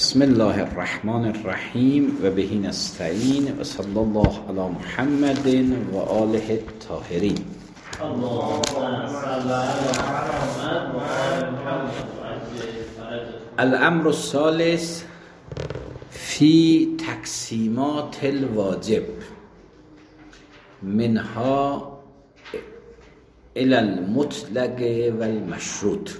بسم الله الرحمن الرحیم و به نستعین و صلی الله علی محمد و آله الطاهرین. الامر الثالث فی تقسیمات الواجب منها الی المطلق و المشروط.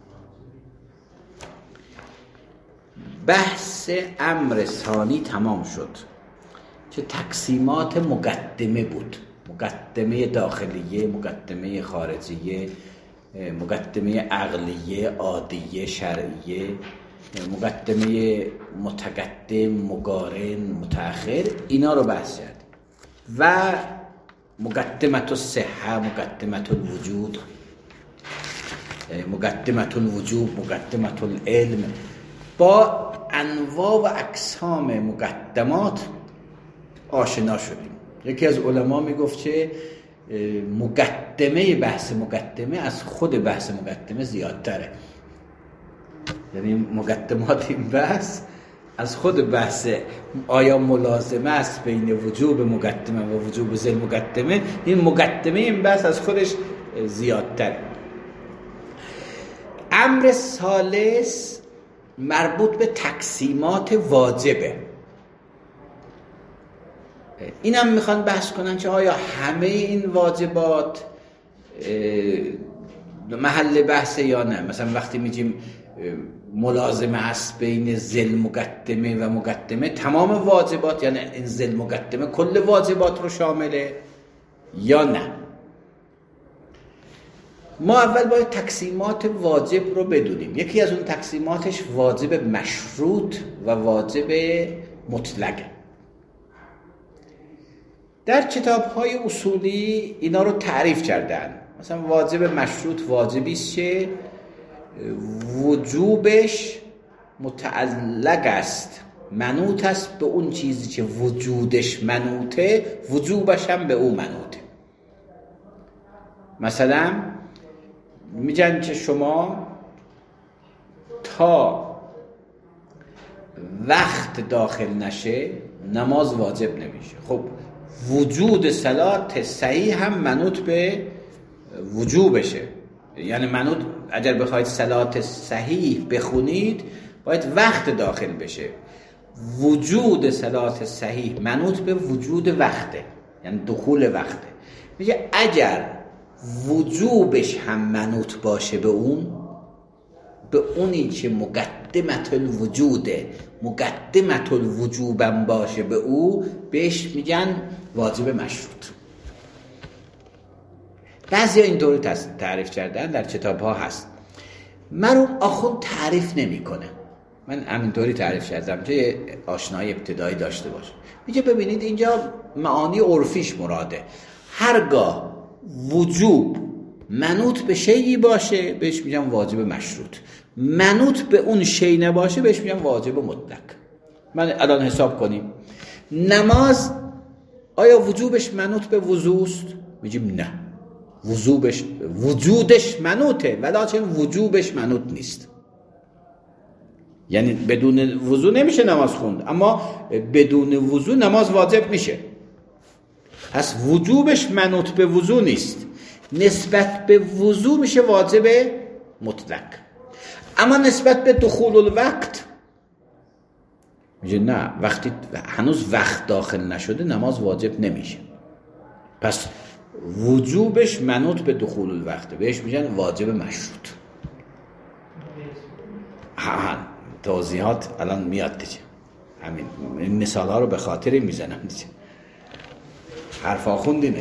بحث امر ثانی تمام شد که تقسیمات مقدمه بود، مقدمه داخلیه، مقدمه خارجیه، مقدمه عقلیه، عادیه، شرعیه، مقدمه متقدم، مقارن، متأخر، اینا رو بحث کرد و مقدمت الصحه، مقدمت الوجود، مقدمت الوجوب، مقدمت العلم. با انواع و اقسام مقدمات آشنا شدیم. یکی از علما میگفت که مقدمه بحث مقدمه از خود بحث مقدمه زیادتره، یعنی مقدمات این بحث از خود بحث آیا ملازمه است بین وجوب مقدمه و وجوب ذیل مقدمه، این مقدمه این بحث از خودش زیادتره. امر ثالث مربوط به تقسیمات واجبه. اینم میخوان بحث کنن که آیا همه این واجبات محل بحثه یا نه. مثلا وقتی میگیم ملازمه هست بین ذیل مقدمه و مقدمه، تمام واجبات، یعنی این ذیل مقدمه کل واجبات رو شامله یا نه. ما اول باید تقسیمات واجب رو بدونیم. یکی از اون تقسیماتش واجب مشروط و واجب مطلقه. در کتاب‌های اصولی اینا رو تعریف کردن. مثلا واجب مشروط واجبی است که وجوبش متعلق است، منوط است به اون چیزی که وجودش منوطه، وجوبش هم به اون منوطه. مثلا میگن که شما تا وقت داخل نشه نماز واجب نمیشه. خب وجود صلات صحیح هم منوط به وجوبشه، یعنی منوط اگر بخواید صلات صحیح بخونید باید وقت داخل بشه. وجود صلات صحیح منوط به وجود وقته، یعنی دخول وقته. میگه اگر وجوبش هم منوط باشه به اونی که مقدمت الوجوده، مقدمت الوجوبم باشه به او، بهش میگن واجب مشروط. بعضی ها اینطوری تعریف کردن، در کتاب ها هست. مرحوم آخوند تعریف نمی کنه، من همینطوری تعریف کردم که آشنایی ابتدایی داشته باشه. میگه ببینید اینجا معانی عرفیش مراده. هرگاه وجوب منوط به شیئی باشه بهش میگن واجب مشروط، منوط به اون شیء نباشه بهش میگن واجب مطلق. من الان حساب کنیم نماز آیا وجوبش منوط به وضوست؟ میگیم نه، وجودش منوطه ولکن وجوبش منوط نیست. یعنی بدون وضو نمیشه نماز خوند، اما بدون وضو نماز واجب میشه. پس وجوبش منوط به وضو نیست، نسبت به وضو میشه واجب مطلق. اما نسبت به دخول الوقت میگه نه، وقتی هنوز وقت داخل نشده نماز واجب نمیشه. پس وجوبش منوط به دخول الوقت، بهش میگن واجب مشروط. توضیحات الان میاد دیگه، همین این مثال ها رو به خاطر میزنم دیگه. حرف آخوندینه.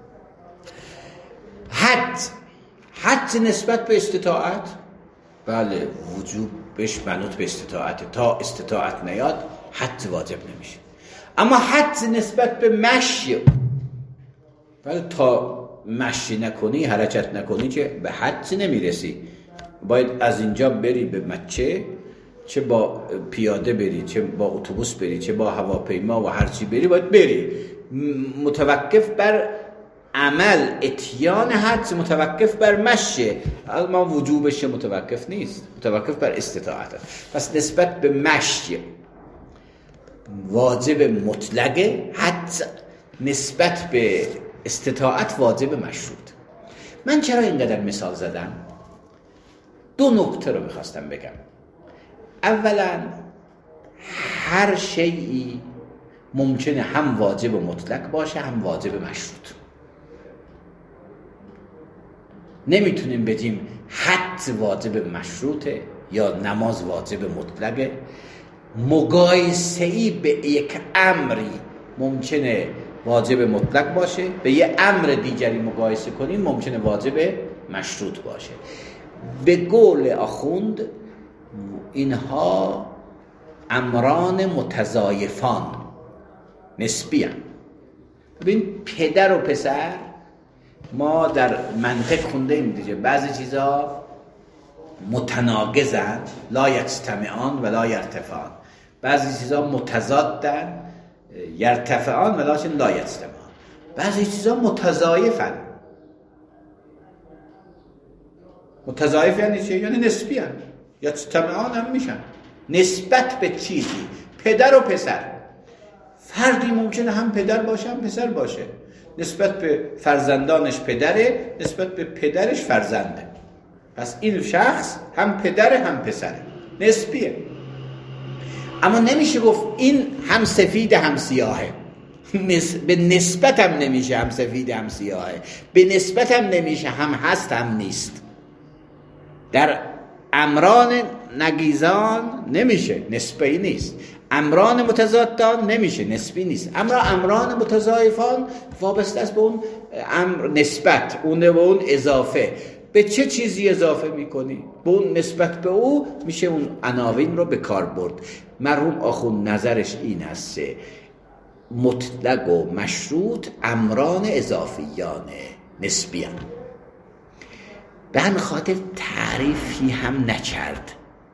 حج نسبت به استطاعت، بله وجوبش منوط به استطاعت، تا استطاعت نیاد حج واجب نمیشه. اما حج نسبت به مشی، بله تا مشی نکنی، حرکت نکنی که به حج نمیرسی. باید از اینجا بری به مکه، چه با پیاده بری، چه با اتوبوس بری، چه با هواپیما و هر چی بری، باید بری. متوقف بر عمل اتیان حدس متوقف بر مشه، اما وجوبش متوقف نیست، متوقف بر استطاعت. پس نسبت به مشی واجب مطلقه، حدس نسبت به استطاعت واجب مشروط. من چرا اینقدر مثال زدم؟ دو نکته رو میخواستم بگم. اولا هر شیئی ممکنه هم واجب مطلق باشه هم واجب مشروط. نمیتونیم بگیم حد واجب مشروطه یا نماز واجب مطلقه. مقایسه‌ای به یک امری ممکنه واجب مطلق باشه، به یه امر دیگری مقایسه کنیم ممکنه واجب مشروط باشه. به قول آخوند اینها امران متضایفان نسبی هستند. ببین پدر و پسر ما در منطق خوندیم دیگه، بعضی چیزا متناقضن، لا یجتمعان ولا یرتفعان، بعضی چیزا متضادن، یرتفعان ولکن لا یجتمعان، بعضی چیزا متضایفن. متضایف یعنی چی؟ یعنی نسبی هستند، یجتمعان هم میشن نسبت به چیزی. پدر و پسر، فردی ممکنه هم پدر باشه هم پسر باشه، نسبت به فرزندانش پدره، نسبت به پدرش فرزنده. پس این شخص هم پدره هم پسره، نسبیه. اما نمیشه گفت این هم سفید هم سیاهه. به نسبت هم نمیشه هم سفید هم سیاهه، به نسبت هم نمیشه هم هست هم نیست. در امران نقیضان نمیشه، نسبی نیست. امران متضادان نمیشه، نسبی نیست. اما امران متضایفان وابسته است به اون امر نسبت، اون به اون اضافه. به چه چیزی اضافه میکنی؟ به اون نسبت به او میشه اون عناوین رو به کار برد. مرحوم آخوند نظرش این هست مطلق و مشروط امران اضافیانه، نسبیان. به همین خاطر تعریفی هم نکرد.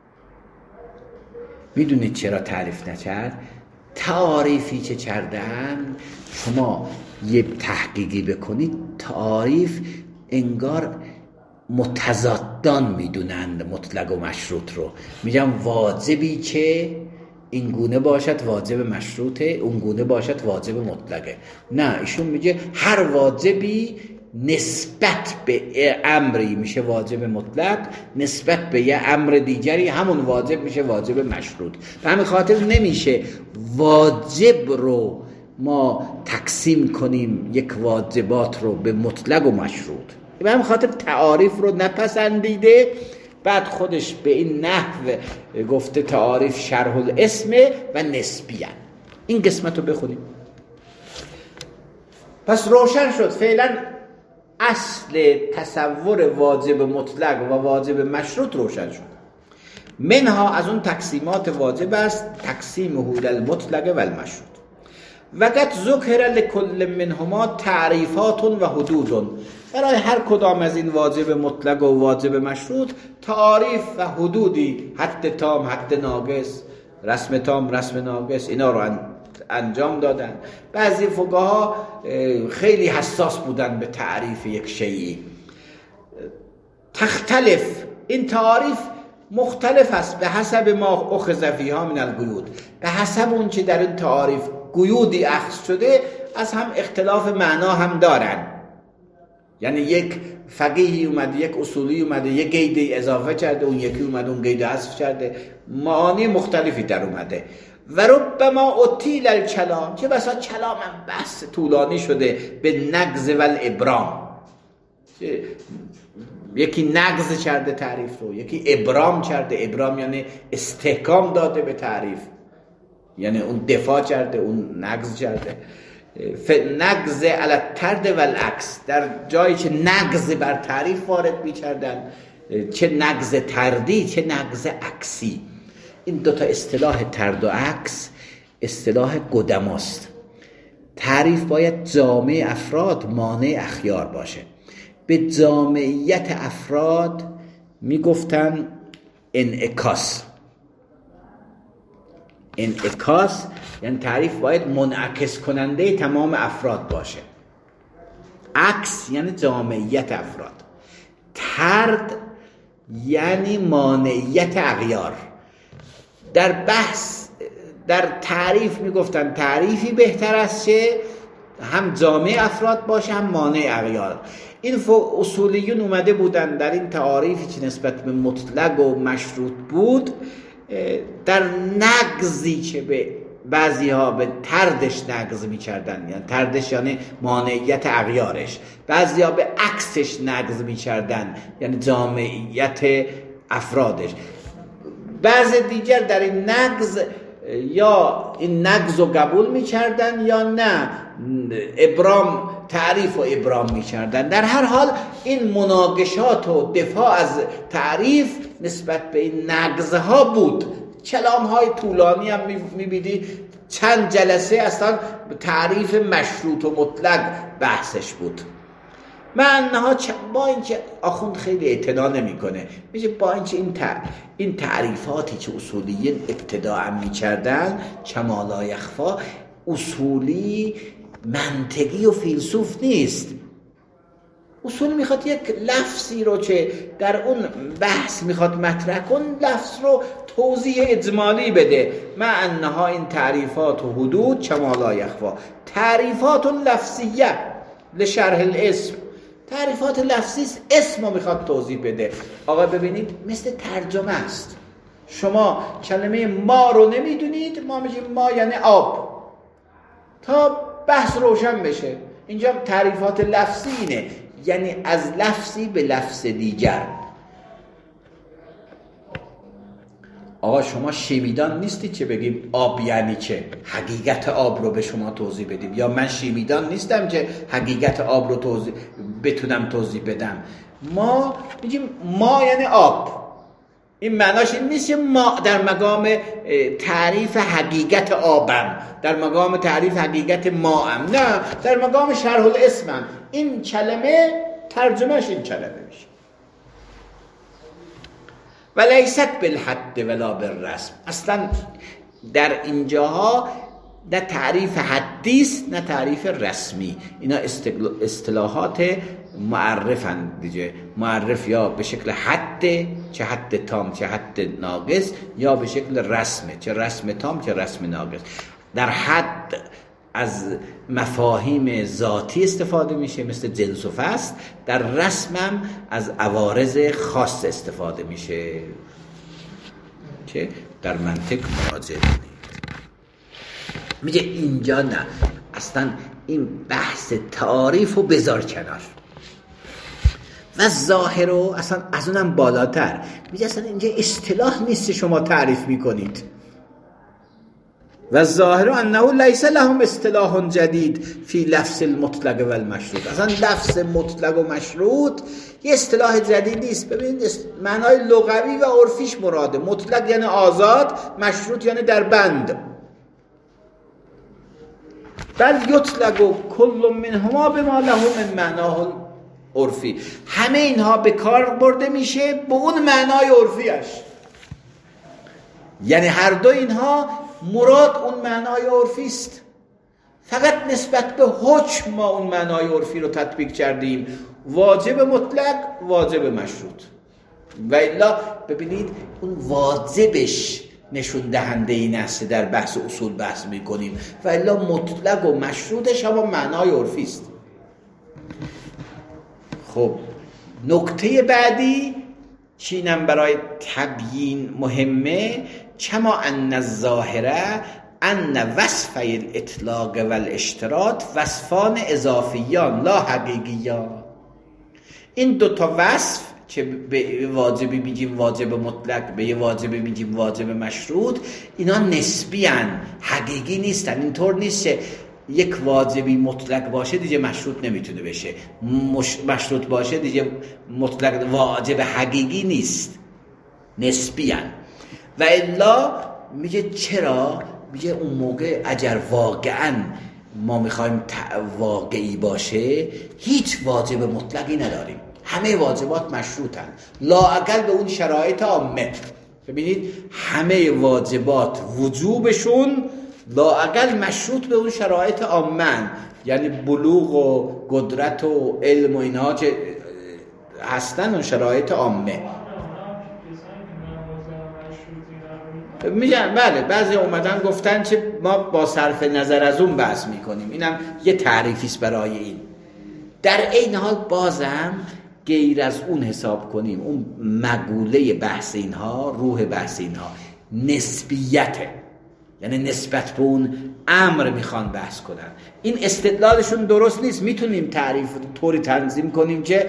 میدونید چرا تعریف نکرد؟ تعریفی که کردن شما یه تحقیقی بکنید، تعریف انگار متضادان میدونند مطلق و مشروط رو. میگم واجبی که این گونه باشد واجب مشروطه، اون گونه باشد واجب مطلقه. نه، ایشون میگه هر واجبی نسبت به امری میشه واجب مطلق، نسبت به یه امر دیگری همون واجب میشه واجب مشروط. به همین خاطر نمیشه واجب رو ما تقسیم کنیم یک واجبات رو به مطلق و مشروط. به همین خاطر تعاریف رو نپسندیده، بعد خودش به این نحو گفته تعاریف شرح الاسم و نسبیه. این قسمت رو بخونیم. پس روشن شد فعلا اصل تصور واجب مطلق و واجب مشروط روشن شد. منها از اون تقسیمات واجب است تقسیم حول المطلق و المشروط. وقت ذکر لکل منهما تعریفات و حدود. برای هر کدام از این واجب مطلق و واجب مشروط تعریف و حدودی، حد تام، حد ناقص، رسم تام، رسم ناقص، اینا رو انجام دادن. بعضی فقها خیلی حساس بودن به تعریف یک شیئی. تختلف، این تعریف مختلف است به حسب ما اخذ فیها من القیود، به حسب اون که در این تعریف قیودی اخذ شده از هم اختلاف معنا هم دارن. یعنی یک فقیهی اومده، یک اصولی اومده، یک قیدی اضافه کرده، اون یکی اومده اون قید حذف کرده، معانی مختلفی در اومده. و ربما اطیل الکلام، چه بسا کلام هم بس طولانی شده به نقض و الابرام. یکی نقض کرده تعریف رو، یکی ابرام کرده. ابرام یعنی استحکام داده به تعریف، یعنی اون دفاع کرده، اون نقض کرده. نقض علی الطرد و العکس، در جایی که نقض بر تعریف وارد می‌کردن، چه نقض طردی چه نقض عکسی. این دوتا اصطلاح طرد و عکس اصطلاح قدماست. تعریف باید جامع افراد مانع اخیار باشه. به جامعیت افراد میگفتن انعکاس. انعکاس یعنی تعریف باید منعکس کننده تمام افراد باشه. عکس یعنی جامعیت افراد، طرد یعنی مانعیت اغیار. در بحث در تعریف میگفتن تعریفی بهتر است که هم جامع افراد باشه هم مانع اغیار. این اصولیون اومده بودن در این تعاریفی که نسبت به مطلق و مشروط بود، در نقضی که به بعضی ها به طردش نقض می‌کردن، یعنی طردش یعنی مانعیت اغیارش، بعضی ها به عکسش نقض می‌کردن یعنی جامعیت افرادش، بعضی دیگر در این نقض یا این نقض رو قبول می‌کردن یا نه ابرام تعریف و ابرام می‌کردن. در هر حال این مناقشات و دفاع از تعریف نسبت به این نقض‌ها بود. کلام‌های طولانی هم می‌بینی چند جلسه اصلا تعریف مشروط و مطلق بحثش بود. معناها با اینکه آخوند خیلی اعتنا نمی‌کنه، میشه با اینکه این تعریفاتی که اصولیین ابتداء می‌کردن کما لا یخفا اصولی منطقی و فیلسوف نیست. اصول میخواد یک لفظی رو که در اون بحث میخواد مطرح کن، لفظ رو توضیح اجمالی بده. مع انها این تعریفات و حدود کما لا یخفا تعریفات لفظیه لشرح الاسم، تعریفات لفظی اسم رو میخواد توضیح بده. آقا ببینید مثل ترجمه است، شما کلمه ما رو نمیدونید، ما میگیم ما یعنی آب، تا بحث روشن بشه. اینجا تعریفات لفظی اینه، یعنی از لفظی به لفظ دیگر. آقا شما شیمیدان نیستید که بگیم آب یعنی چه، حقیقت آب رو به شما توضیح بدیم، یا من شیمیدان نیستم که حقیقت آب رو بتونم توضیح بدم. ما میگیم ما یعنی آب. این معناش این نیست که ما در مقام تعریف حقیقت آبم، در مقام تعریف حقیقت ماام، نه، در مقام شرح الاسمم. این کلمه ترجمهش این کلمه میشه. ولیست بالحد ولا بالرسم. اصلا در اینجاها نه تعریف حدی است نه تعریف رسمی. اینا اصطلاحات معرفن دیگه. معرف یا به شکل حد، چه حد تام چه حد ناقص، یا به شکل رسمه، چه رسم تام چه رسم ناقص. در حد از مفاهیم ذاتی استفاده میشه مثل جنس و فصل، در رسم هم از عوارض خاص استفاده میشه که در منطق مراجعه کنید. میگه اینجا نه، اصلا این بحث تعریف رو بذار کنار و ظاهر رو اصلا از اونم بالاتر. میگه اصلا اینجا اصطلاح نیست شما تعریف میکنید. و ظاهر انه لیس لهم اصطلاح جدید فی لفظ المطلق و المشروط. اصلا لفظ مطلق و مشروط یه اصطلاح جدید نیست. ببینید معنای لغوی و عرفیش مراده. مطلق یعنی آزاد، مشروط یعنی در بند. بل یطلق کل منهما بما له من معناه عرفی. همه اینها به کار برده میشه به اون معنای عرفیش، یعنی هر دو اینها مراد اون معنای عرفی است. فقط نسبت به حکم ما اون معنای عرفی رو تطبیق کردیم، واجب مطلق، واجب مشروط. و الا ببینید اون واجبش نشون دهنده این است در بحث اصول بحث میکنیم، و الا مطلق و مشروطش هم معنای عرفی است. خب نکته بعدی چینم برای تبیین مهمه، کما ان الظاهره ان وصف الاطلاق و الاشتراط وصفان اضافیان لا حقیقیان. این دوتا وصف که به واجبی میگیم واجب مطلق، به یه واجبی میگیم واجب مشروط، اینا نسبی هن، حقیقی نیستن. اینطور نیست که یک واجبی مطلق باشه دیگه مشروط نمیتونه بشه، مشروط باشه دیگه مطلق واجب حقیقی نیست، نسبی هن. و الا میگه چرا؟ میگه اون موقع اگر واقعا ما میخوایم واقعی باشه هیچ واجب مطلقی نداریم، همه واجبات مشروطن، لااقل به اون شرایط عامه. ببینید همه واجبات وجوبشون لااقل مشروط به اون شرایط عامه، یعنی بلوغ و قدرت و علم و اینها که هستن اون شرایط عامه. میگن بله، بعضی اومدن گفتن که ما با صرف نظر از اون بحث میکنیم، اینم یه تعریفیست برای این. در این حال بازم غیر از اون حساب کنیم، اون مقوله بحث اینها، روح بحث اینها نسبیته، یعنی نسبت به اون امر میخوان بحث کنن. این استدلالشون درست نیست. میتونیم تعریف طوری تنظیم کنیم که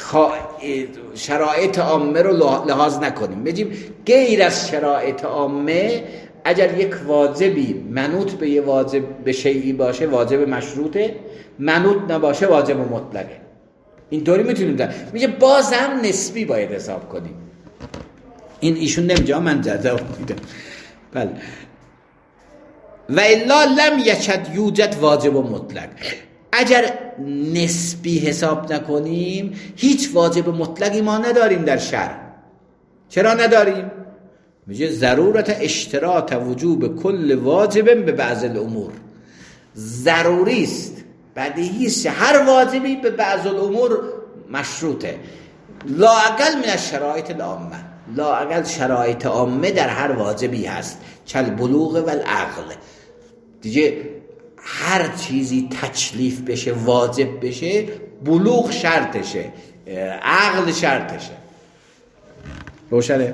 شرایط عامه رو لحاظ نکنیم، بگیم غیر از شرایط عامه اگر یک واجبی منوط به یه واجب به شیئی باشه واجب مشروطه، منوط نباشه واجب مطلقه. اینطوری میتونیم میگه بازم نسبی باید حساب کنیم. این ایشون نمیجا، من جواب میدم. بله. و الا لم یکد یوجد واجب و مطلق. اگر نسبی حساب نکنیم هیچ واجب مطلقی ما نداریم در شرع. چرا نداریم؟ میگه ضرورت اشتراط وجوب کل واجب به بعض الامور. ضروری است، بدیهی است هر واجبی به بعض الامور مشروطه. لااقل من الشرایط العامه، لااقل شرایط عامه در هر واجبی هست، چل بلوغ و العقل. دیگه هر چیزی تکلیف بشه واجب بشه، بلوغ شرطشه، عقل شرطشه. روشنه؟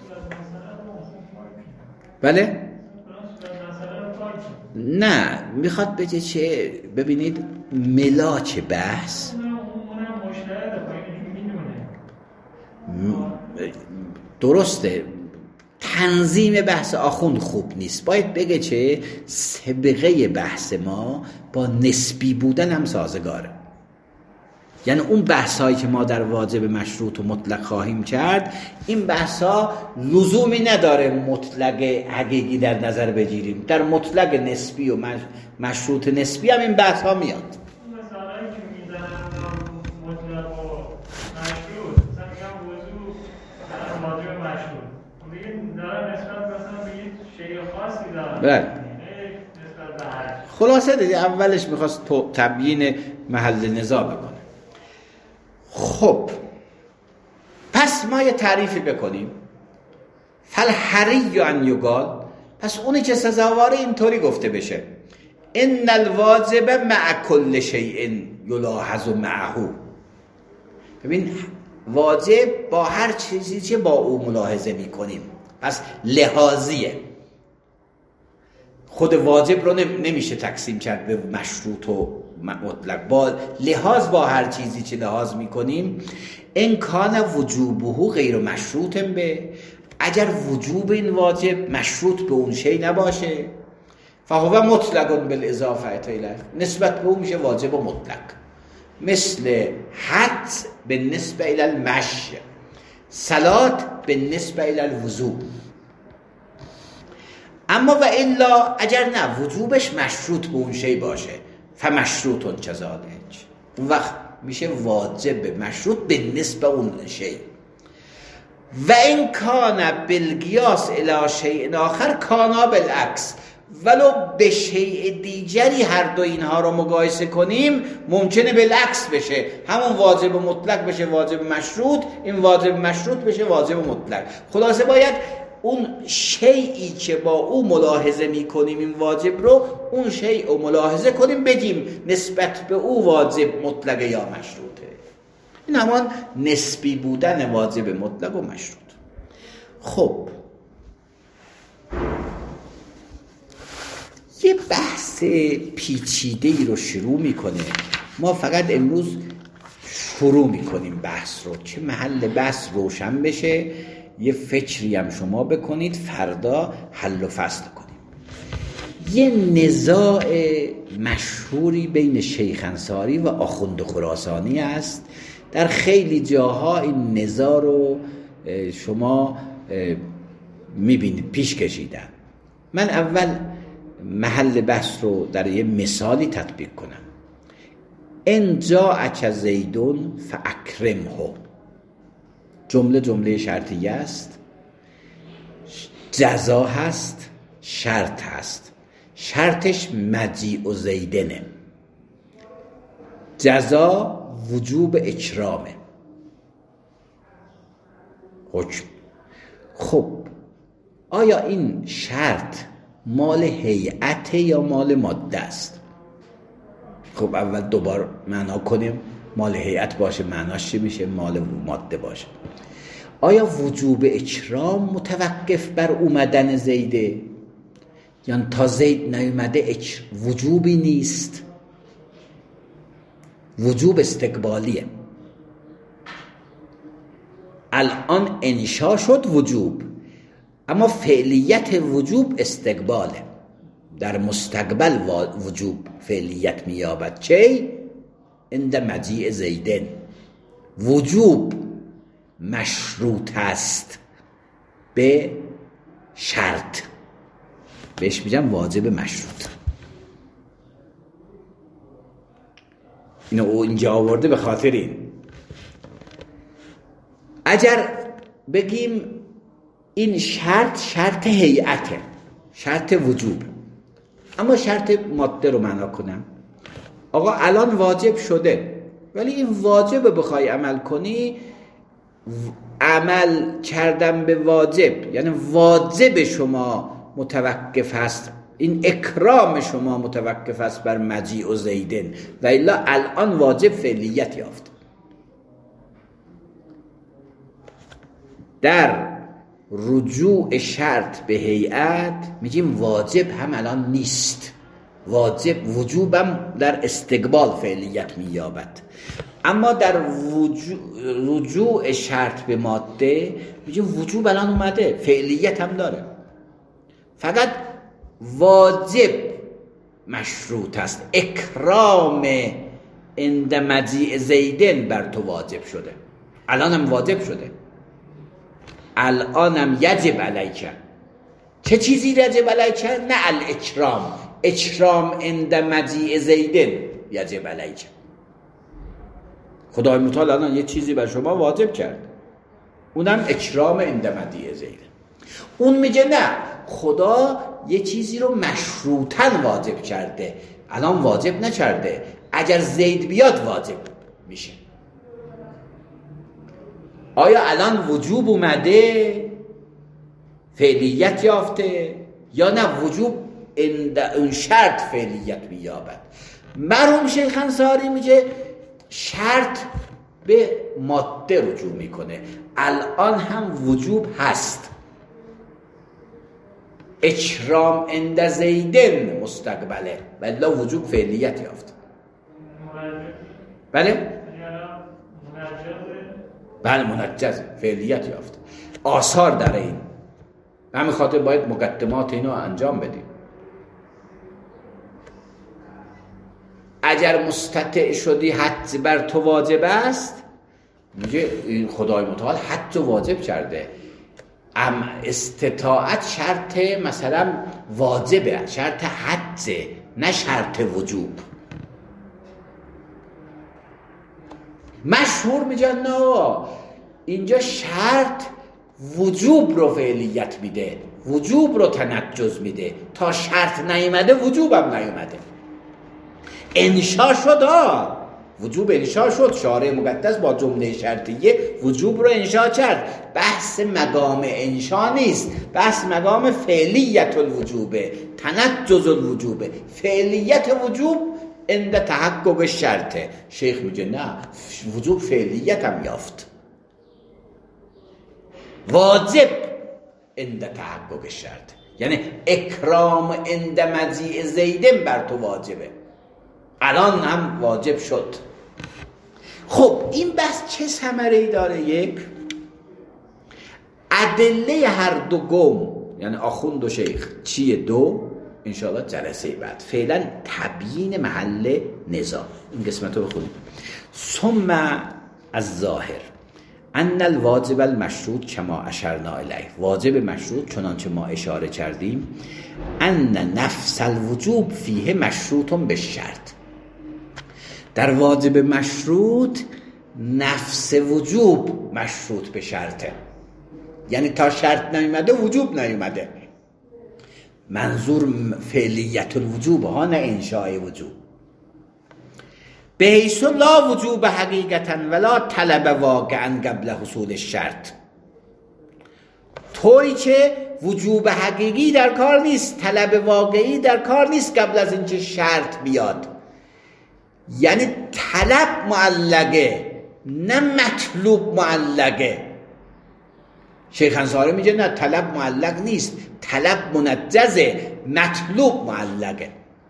بله؟ نه، میخواد بگه چه؟ ببینید ملاک بحث درسته، تنظیم بحث آخوند خوب نیست. باید بگه چه سابقه بحث ما با نسبی بودن هم سازگاره. یعنی اون بحثایی که ما در واجب مشروط و مطلق خواهیم کرد، این بحثا لزومی نداره مطلق حقیقی در نظر بگیریم. در مطلق نسبی و مشروط نسبی هم این بحثا میاد. مثلا که میزنن مطلق و مشروط، مثلا میگم وضوع واجب مشروط، میگن داره نسبت مثلا به یک شیء خاصی داره. بله. خلاصه دیدی اولش میخواست تبیین محل نزاع بکنه. خب پس ما یه تعریفی بکنیم. فالحری ان یقال، پس اونی که سزاواره اینطوری گفته بشه ان الواجب مع کل شیء یلاحظ معه. ببین واجب با هر چیزی که با او ملاحظه میکنیم، پس لحاظیه. خود واجب رو نمیشه تقسیم کرد به مشروط و مطلق. با لحاظ با هر چیزی که لحاظ میکنیم، ان کان وجوبه غیر مشروط به، اگر وجوب این واجب مشروط به اون شی نباشه، فهو مطلق بالاضافه الیه، نسبت به اون میشه واجب و مطلق. مثل حد به نسبه الی المشی، صلات به نسبه الی الوضوء. اما و الا اگر نه وجوبش مشروط به اون شی باشه، فمشروطون کذالک، اون وقت میشه واجب مشروط به نسبه اون شی. و این کان بالقیاس الی شیء آخر کانا بالعکس، ولو به شیء دیگری هر دو اینها رو مقایسه کنیم ممکنه بالعکس بشه، همون واجب مطلق بشه واجب مشروط، این واجب مشروط بشه واجب مطلق. خلاصه باید اون شیئی که با او ملاحظه میکنیم این واجب رو، اون شیء رو ملاحظه کنیم بگیم نسبت به او واجب مطلق یا مشروطه. این همان نسبی بودن واجب مطلق و مشروط. خب یه بحث پیچیده‌ای رو شروع میکنه. ما فقط امروز شروع میکنیم بحث رو که محل بحث روشن بشه، یه فکری هم شما بکنید، فردا حل و فصل کنیم. یه نزاع مشهوری بین شیخ انصاری و آخوند خراسانی است. در خیلی جاها این نزاع رو شما میبینید پیش کشیدن. من اول محل بحث رو در یه مثالی تطبیق کنم. ان جاءک زیدون فاکرمه، جمله شرطیه است، جزا هست، شرط هست. شرطش مجیء زیدنه، جزا وجوب اکرامه. حکم. خب آیا این شرط مال هیئت یا مال ماده است؟ خب اول دوبار معنا کنیم. مال هیئت باشه معناش چی میشه؟ مال ماده باشه. آیا وجوب اکرام متوقف بر اومدن زیده؟ یعنی تا زید نیومده وجوبی نیست، وجوب استقبالیه. الان انشا شد وجوب، اما فعلیت وجوب استقباله. در مستقبل وجوب فعلیت مییابد. چه؟ عند مجیء زیدن. وجوب مشروط است به شرط، بهش میگم واجب مشروط. اینو او اینجا آورده به خاطر این. اگر بگیم این شرط هیئته، شرط وجوب، اما شرط ماده رو معنا کنم. آقا الان واجب شده، ولی این واجب بخوای عمل کنی، عمل کردن به واجب یعنی واجب شما متوقف است، این اکرام شما متوقف است بر مجیء و زیدن، و الا الان واجب فعلیت یافت. در رجوع شرط به هیئت میگیم واجب هم الان نیست، وجوبم در استقبال فعلیت مییابد. اما در رجوع شرط به ماده میگیم وجوب الان اومده، فعلیت هم داره، فقط واجب مشروط است. اکرام عند مجیء زیدن بر تو واجب شده، الان هم واجب شده، الان هم یجب علیک. چه چیزی یجب علیک؟ نه الاکرام، اکرام عند مجیء زیدن یجب علیک. خدای متعال الان یه چیزی بر شما واجب کرد، اونم اکرام عند مجیء زیدن. اون میگه نه، خدا یه چیزی رو مشروطاً واجب کرده، الان واجب نکرده، اگر زید بیاد واجب میشه. آیا الان وجوب اومده فعلیت یافته یا نه وجوب اون شرط فعلیت بیابد؟ مرحوم شیخ انصاری میگه شرط به ماده رجوع میکنه، الان هم وجوب هست، اکرام عند زیدن مستقبله، ولی وجوب فعلیت یافت. بله؟ بله منجز، فعلیت یافت، آثار در این. به همین خاطر باید مقدمات اینو انجام بدیم. اگر مستطع شدی حج بر تو واجب است، میگه این خدای متعال حج واجب کرده، استطاعت شرط مثلا واجبه، شرط حجه، نه شرط وجوب. مشهور میگن نه، اینجا شرط وجوب رو فعلیت میده، وجوب رو تنجز میده، تا شرط نیومده وجوب هم نیومده. انشا شد، وجوب انشا شد، شارع مقدس با جمله شرطیه وجوب رو انشا کرد. بحث مقام انشا نیست، بحث مقام فعلیت الوجوبه، تنجز الوجوبه. فعلیت وجوب عند تحقق شرطه. شیخ میگه نه، وجوب فعلیت هم یافت، واجب عند تحقق شرط، یعنی اکرام عند مجیء زیدن بر تو واجبه، الان هم واجب شد. خب این بحث چه ثمره‌ای داره؟ یک، ادله هر دو گم، یعنی آخوند و شیخ چیه؟ دو، انشاءالله جلسه بعد. فعلا تبیین محل نزاع، این قسمت رو بخونیم. ثم الظاهر ان الواجب المشروط کما اشرنا الیه، واجب مشروط چنانچه ما اشاره کردیم، ان نفس الوجوب فیه مشروط بالشرط، در واجب مشروط نفس وجوب مشروط به شرطه، یعنی تا شرط نیومده وجوب نیومده. منظور فعلیت الوجوب ها، نه انشاء وجوب. بحیث لا وجوب حقیقتا ولا طلب واقعا قبل حصول الشرط، طوری که وجوب حقیقی در کار نیست، طلب واقعی در کار نیست قبل از اینکه شرط بیاد. یعنی طلب معلقه نه مطلوب معلقه. شیخ انصاری میگه نه، طلب معلق نیست، طلب منجزه، مطلوب معلقه.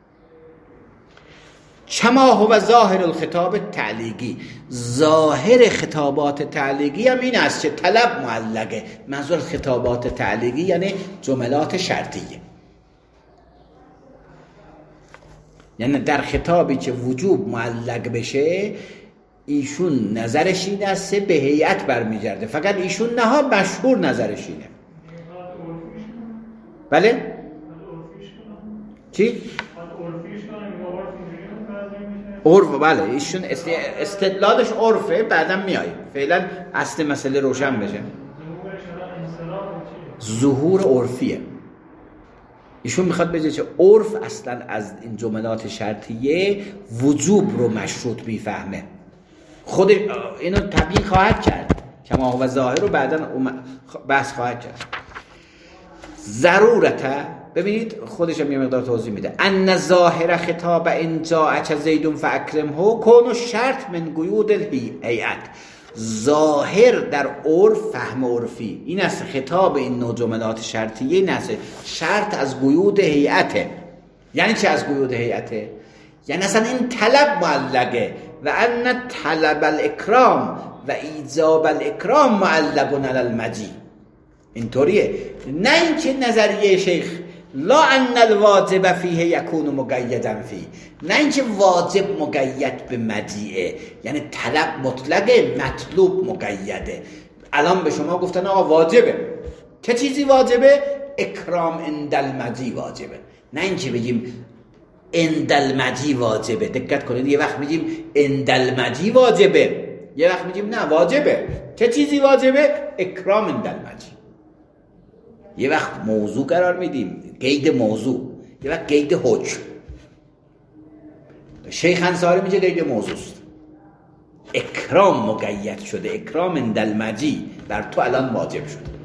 کما هو ظاهر الخطاب تعلیقی، ظاهر خطابات تعلیقی هم این است که طلب معلقه. منظور خطابات تعلیقی یعنی جملات شرطیه، یعنی در خطابی که وجوب معلق بشه ایشون نظرش این است به هیئت برمیگرده، فقط ایشون نه، مشهور نظرش اینه. بله؟ چی؟ عرف، بله ایشون استدلالش عرفه، بعدم میاییم فعلا اصل مسئله روشن بشه. ظهور عرفیه. ایشون میخواد بگه که عرف اصلا از این جملات شرطیه وجوب رو مشروط میفهمه. خود اینو تبیین خواهد کرد، کما هو ظاهر رو بعدا بحث خواهد کرد. ضرورته، ببینید خودش هم یه مقدار توضیح میده. ان ظاهر خطاب ان جاءک زید فاکرمه کون شرط من قیود الهیئت. ظاهر در عرف، فهم عرفی این است، خطاب این نوع جملات شرطیه این است، شرط از قیود هیئته. یعنی چه از قیود هیئته؟ یعنی اصلا این طلب معلقه. و ان طلب الاکرام و ایجاب الاکرام معلق علی المجیء. اینطوریه، نه اینکه نظریه شیخ لا ان الواجب فیه یکون مقیدا فیه، نه اینکه واجب مقید به مجیئه، یعنی طلب مطلقه، مطلوب مقیده. الان به شما گفتن آقا واجبه، چه چیزی واجبه؟ اکرام عند المجیء واجبه، نه اینکه بگیم عند المجیء واجبه. دقت کنید، یه وقت میگیم عند المجیء واجبه، یه وقت میگیم نه واجبه. چه چیزی واجبه؟ اکرام عند المجیء. یه وقت موضوع قرار میدیم، قید موضوع، یه وقت قید حکم. شیخ انصاری میگه قید موضوع است، اکرام مقید شده، اکرام عند المجیء بر تو الان واجب شده.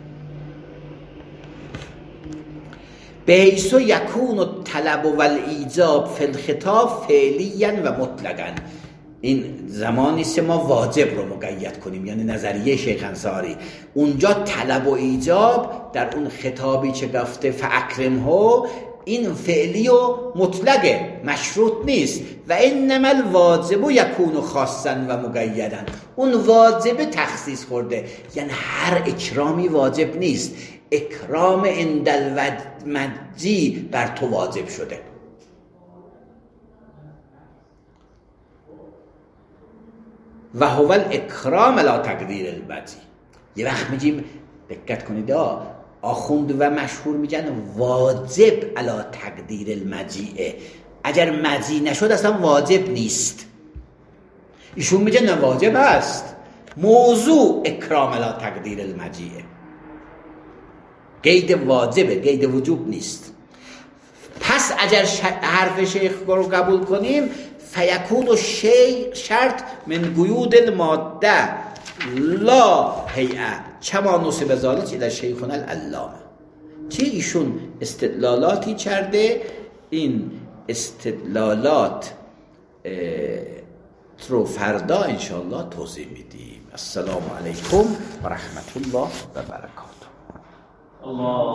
بحیث یکون الطلب و الایجاب فی الخطاب فعلیا و مطلقا. این زمانی است ما واجب رو مقید کنیم، یعنی نظریه شیخ انصاری. اونجا طلب و ایجاب در اون خطابی که گفته فاکرمه، این فعلی و مطلقه، مشروط نیست. و انما الواجب یکون خاصا و مقیدا، اون واجب تخصیص خورده، یعنی هر اکرامی واجب نیست، اکرام عند المجیء بر تو واجب شده. و هو الاکرام علی تقدیر المجیء. یه وقت میگیم، دقت کنید، آخوند و مشهور میگن واجب علی تقدیر المجیء، اگر مجیء نشد اصلا واجب نیست. ایشون میگن نه واجب است، موضوع اکرام علی تقدیر المجیء، قید واجبه، قید وجوب نیست. پس اگر حرف شیخ رو قبول کنیم، فیکون الشیء شرط من قیود الماده لا هیئه کما نسب ذلک الی شیخنا العلامه. چه ایشون استدلالاتی کرده، این استدلالات رو فردا انشاءالله توضیح میدیم. السلام علیکم و رحمت الله و برکاته.